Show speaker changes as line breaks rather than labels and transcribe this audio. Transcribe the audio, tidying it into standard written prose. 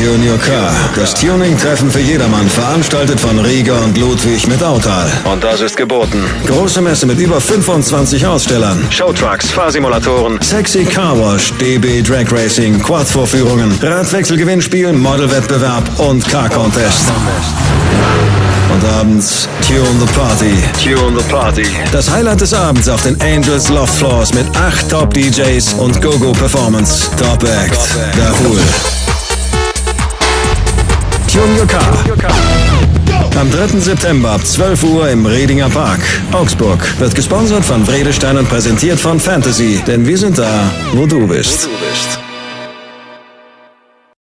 Junior Car, das Tuning-Treffen für jedermann, veranstaltet von Rieger und Ludwig mit Autal. Und das ist geboten. Große Messe mit über 25 Ausstellern, Showtrucks, Fahrsimulatoren, Sexy Car Wash, DB Drag Racing, Quad-Vorführungen, Radwechselgewinnspiel, Modelwettbewerb und Car-Contest. Und abends Tune the Party. Tune the Party. Das Highlight des Abends auf den Angels Loft Floors mit 8 Top-DJs und Go-Go Performance. Top Act. Dahul. Tune Your Car. Am 3. September ab 12 Uhr im Redinger Park, Augsburg. Wird gesponsert von Vredestein und präsentiert von Fantasy. Denn wir sind da, wo du bist.